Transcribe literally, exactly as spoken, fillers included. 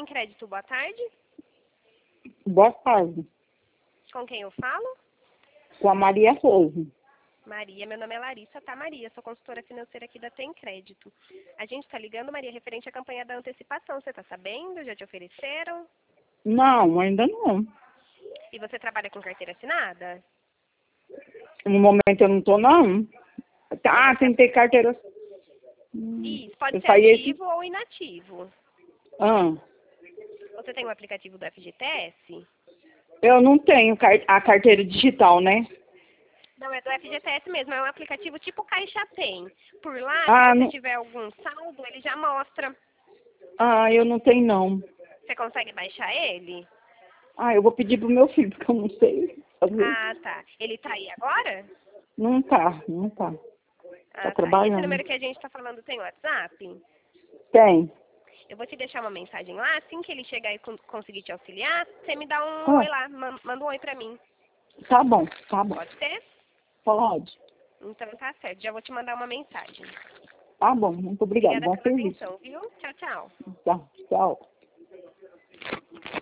Tem Crédito, boa tarde. Boa tarde. Com quem eu falo? Com a Maria Rose. Maria, meu nome é Larissa, tá, Maria? Sou consultora financeira aqui da Tem Crédito. A gente tá ligando, Maria, referente à campanha da antecipação. Você tá sabendo? Já te ofereceram? Não, ainda não. E você trabalha com carteira assinada? No momento eu não tô, não. Ah, tem que ter carteira. Isso, pode Eu ser saí ativo esse... ou inativo. Ah, Você tem o aplicativo do F G T S? eu não tenho car- a carteira digital, né? Não, é do F G T S mesmo, é um aplicativo tipo Caixa Tem. Por lá, se Ah, você não... tiver algum saldo, ele já mostra. ah, eu não tenho, não. Você consegue baixar ele? Ah, eu vou pedir pro meu filho, porque eu não sei fazer. Ah, tá. Ele tá aí agora? Não tá, não tá. Tá Ah, tá. E esse trabalhando. número que a gente tá falando tem WhatsApp? Tem. Eu vou te deixar uma mensagem lá, assim que ele chegar e con- conseguir te auxiliar, você me dá um oi Ah, lá, man- manda um oi pra mim. tá bom, tá bom. Pode ser? Pode. Então tá certo, já vou te mandar uma mensagem. Tá bom, muito obrigado. Obrigada Bom pela serviço. atenção, viu? Tchau, tchau. Tá, tchau.